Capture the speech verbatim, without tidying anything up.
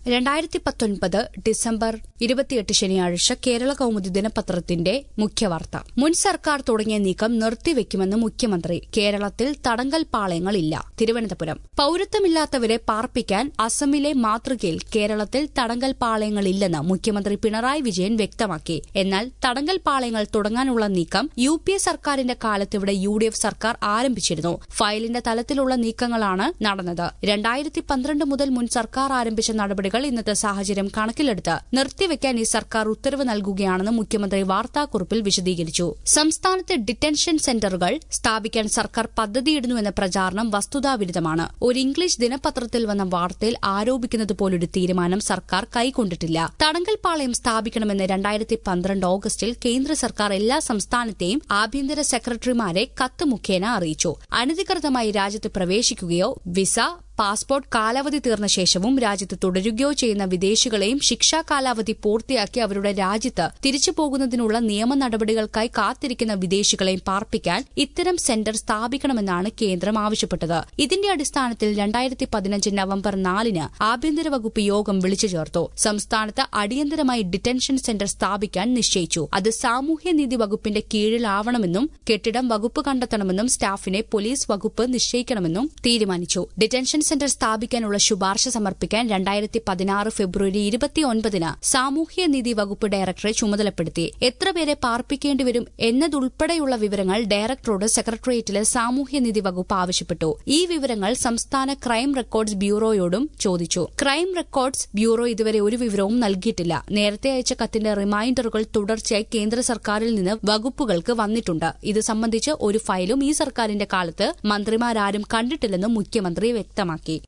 രണ്ടായിരത്തി പത്തൊൻപത് ഡിസംബർ ഇരുപത്തിയെട്ട് ശനിയാഴ്ച കേരള കൗമുദി ദിനപത്രത്തിന്റെ മുഖ്യവാർത്ത. മുൻ സർക്കാർ തുടങ്ങിയ നീക്കം നിർത്തിവെക്കുമെന്ന് മുഖ്യമന്ത്രി. കേരളത്തിൽ തടങ്കൽ പാളയങ്ങളില്ല. തിരുവനന്തപുരം. പൌരത്വമില്ലാത്തവരെ പാർപ്പിക്കാൻ അസമിലെ മാതൃകയിൽ കേരളത്തിൽ തടങ്കൽ പാളയങ്ങളില്ലെന്ന് മുഖ്യമന്ത്രി പിണറായി വിജയൻ വ്യക്തമാക്കി. എന്നാൽ തടങ്കൽ പാളയങ്ങൾ തുടങ്ങാനുള്ള നീക്കം യു പി എ സർക്കാരിന്റെ കാലത്ത് ഇവിടെ യു ഡി എഫ് സർക്കാർ ആരംഭിച്ചിരുന്നു. ഫയലിന്റെ തലത്തിലുള്ള നീക്കങ്ങളാണ് നടന്നത്. രണ്ടായിരത്തി പന്ത്രണ്ട് മുതൽ മുൻ സർക്കാർ ആരംഭിച്ച നടപടികൾ ഇന്നത്തെ സാഹചര്യം കണക്കിലെടുത്ത് നിർത്തിവെക്കാൻ ഈ സർക്കാർ ഉത്തരവ് നൽകുകയാണെന്ന് മുഖ്യമന്ത്രി വാർത്താക്കുറിപ്പിൽ വിശദീകരിച്ചു. സംസ്ഥാനത്ത് ഡിറ്റൻഷൻ സെന്ററുകൾ സ്ഥാപിക്കാൻ സർക്കാർ പദ്ധതിയിടുന്നുവെന്ന പ്രചാരണം വസ്തുതാവിരുദ്ധമാണ്. ഒരു ഇംഗ്ലീഷ് ദിനപത്രത്തിൽ വന്ന വാർത്തയിൽ ആരോപിക്കുന്നത് പോലൊരു തീരുമാനം സർക്കാർ കൈക്കൊണ്ടിട്ടില്ല. തടങ്കൽ പാളയം സ്ഥാപിക്കണമെന്ന് രണ്ടായിരത്തി പന്ത്രണ്ട് ഓഗസ്റ്റിൽ കേന്ദ്ര സർക്കാർ എല്ലാ സംസ്ഥാനത്തെയും ആഭ്യന്തര സെക്രട്ടറിമാരെ കത്ത് മുഖേന അറിയിച്ചു. അനധികൃതമായി രാജ്യത്ത് പ്രവേശിക്കുകയോ വിസ പാസ്പോർട്ട് കാലാവധി തീർന്ന ശേഷവും രാജ്യത്ത് തുടരുകയോ ചെയ്യുന്ന വിദേശികളെയും ശിക്ഷാ കാലാവധി പൂർത്തിയാക്കി അവരുടെ രാജ്യത്ത് തിരിച്ചു പോകുന്നതിനുള്ള നിയമ നടപടികൾക്കായി കാത്തിരിക്കുന്ന വിദേശികളെയും പാർപ്പിക്കാൻ ഇത്തരം സെന്റർ സ്ഥാപിക്കണമെന്നാണ് കേന്ദ്രം ആവശ്യപ്പെട്ടത്. ഇതിന്റെ അടിസ്ഥാനത്തിൽ രണ്ടായിരത്തി പതിനഞ്ച് നവംബർ നാലിന് ആഭ്യന്തര വകുപ്പ് യോഗം വിളിച്ചു ചേർത്തു. സംസ്ഥാനത്ത് അടിയന്തരമായി ഡിറ്റൻഷൻ സെന്റർ സ്ഥാപിക്കാൻ നിശ്ചയിച്ചു. അത് സാമൂഹ്യനീതി വകുപ്പിന്റെ കീഴിലാവണമെന്നും കെട്ടിടം വകുപ്പ് കണ്ടെത്തണമെന്നും സ്റ്റാഫിനെ പോലീസ് വകുപ്പ് നിശ്ചയിക്കണമെന്നും തീരുമാനിച്ചു. ഡിറ്റൻഷൻ സെന്റർ സ്ഥാപിക്കാനുള്ള ശുപാർശ സമർപ്പിക്കാൻ രണ്ടായിരത്തി പതിനാറ് ഫെബ്രുവരി ഇരുപത്തിയൊൻപതിന് സാമൂഹ്യനീതി വകുപ്പ് ഡയറക്ടറെ ചുമതലപ്പെടുത്തി. എത്ര പേരെ പാർപ്പിക്കേണ്ടിവരും എന്നതുൾപ്പെടെയുള്ള വിവരങ്ങൾ ഡയറക്ടറോട് സെക്രട്ടേറിയറ്റിലെ സാമൂഹ്യനീതി വകുപ്പ് ആവശ്യപ്പെട്ടു. ഈ വിവരങ്ങൾ സംസ്ഥാന ക്രൈം റെക്കോർഡ്സ് ബ്യൂറോയോടും ചോദിച്ചു. ക്രൈം റെക്കോർഡ്സ് ബ്യൂറോ ഇതുവരെ ഒരു വിവരവും നൽകിയിട്ടില്ല. നേരത്തെ അയച്ച കത്തിന്റെ റിമൈൻഡറുകൾ തുടർച്ചയായി കേന്ദ്ര സർക്കാരിൽ നിന്ന് വകുപ്പുകൾക്ക് വന്നിട്ടുണ്ട്. ഇത് സംബന്ധിച്ച് ഒരു ഫയലും ഈ സർക്കാരിന്റെ കാലത്ത് മന്ത്രിമാരാരും കണ്ടിട്ടില്ലെന്നും മുഖ്യമന്ത്രി വ്യക്തമാക്കി.